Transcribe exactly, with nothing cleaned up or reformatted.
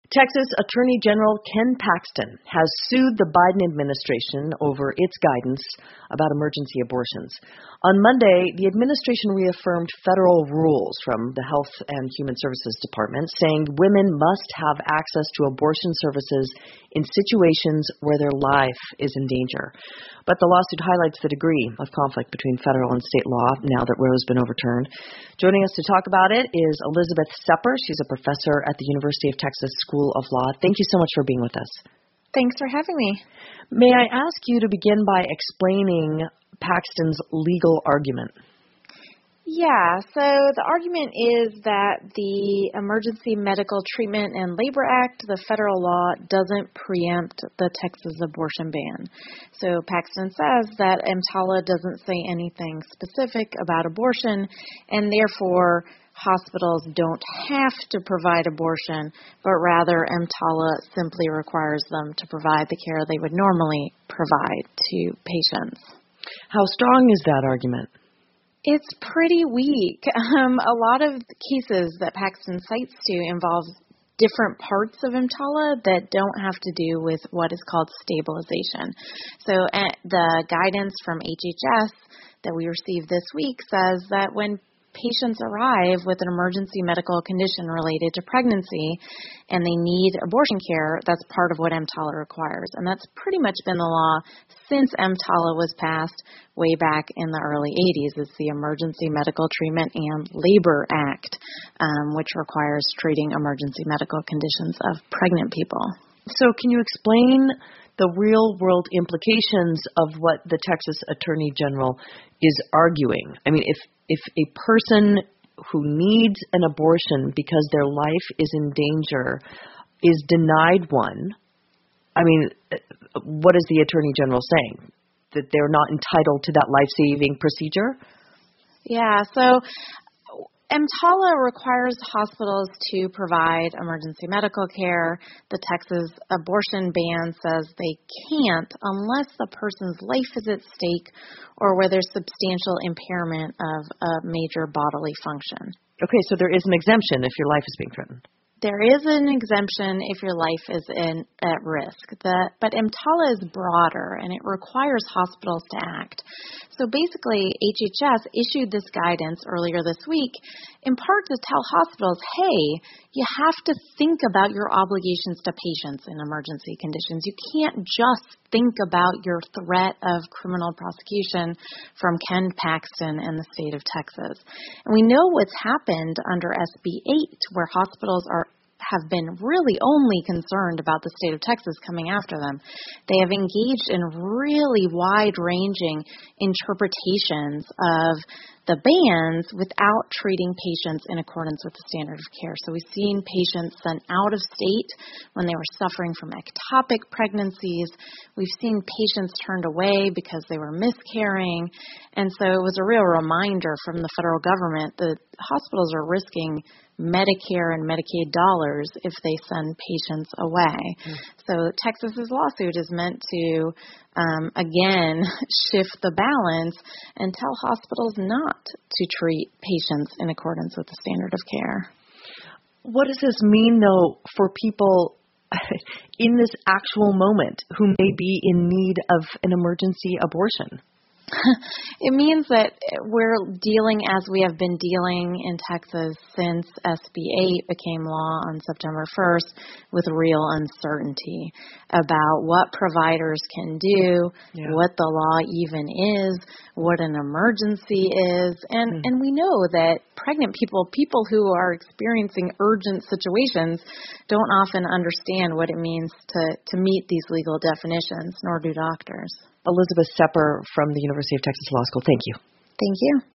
Texas Attorney General Ken Paxton has sued the Biden administration over its guidance about emergency abortions. On Monday, the administration reaffirmed federal rules from the Health and Human Services Department saying women must have access to abortion services in situations where their life is in danger. But the lawsuit highlights the degree of conflict between federal and state law now that Roe has been overturned. Joining us to talk about it is Elizabeth Sepper. She's a professor at the University of Texas School of Law. Thank you so much for being with us. Thanks for having me. May I ask you to begin by explaining Paxton's legal argument? Yeah, so the argument is that the Emergency Medical Treatment and Labor Act, the federal law, doesn't preempt the Texas abortion ban. So Paxton says that EMTALA doesn't say anything specific about abortion, and therefore hospitals don't have to provide abortion, but rather EMTALA simply requires them to provide the care they would normally provide to patients. How strong is that argument? It's pretty weak. Um, a lot of cases that Paxton cites to involve different parts of EMTALA that don't have to do with what is called stabilization. So uh, the guidance from H H S that we received this week says that when patients arrive with an emergency medical condition related to pregnancy and they need abortion care, that's part of what EMTALA requires. And that's pretty much been the law since EMTALA was passed way back in the early eighties. It's the Emergency Medical Treatment and Labor Act, um, which requires treating emergency medical conditions of pregnant people. So can you explain the real-world implications of what the Texas Attorney General is arguing? I mean, if if a person who needs an abortion because their life is in danger is denied one, I mean, what is the Attorney General saying? That they're not entitled to that life-saving procedure? Yeah, so EMTALA requires hospitals to provide emergency medical care. The Texas abortion ban says they can't unless the person's life is at stake or where there's substantial impairment of a major bodily function. Okay, so there is an exemption if your life is being threatened. There is an exemption if your life is in, at risk, the, but EMTALA is broader and it requires hospitals to act. So basically, H H S issued this guidance earlier this week in part to tell hospitals, hey, you have to think about your obligations to patients in emergency conditions. You can't just think about your threat of criminal prosecution from Ken Paxton and the state of Texas. And we know what's happened under S B eight, where hospitals are have been really only concerned about the state of Texas coming after them. They have engaged in really wide-ranging interpretations of the bans without treating patients in accordance with the standard of care. So we've seen patients sent out of state when they were suffering from ectopic pregnancies. We've seen patients turned away because they were miscarrying. And so it was a real reminder from the federal government that hospitals are risking Medicare and Medicaid dollars if they send patients away. Mm. So Texas's lawsuit is meant to, um, again, shift the balance and tell hospitals not to treat patients in accordance with the standard of care. What does this mean, though, for people in this actual moment who may be in need of an emergency abortion? It means that we're dealing as we have been dealing in Texas since S B eight became law on September first with real uncertainty about what providers can do, yeah. what the law even is, what an emergency is. And, mm. and we know that pregnant people, people who are experiencing urgent situations, don't often understand what it means to, to meet these legal definitions, nor do doctors. Elizabeth Sepper from the University of Texas Law School, thank you. Thank you.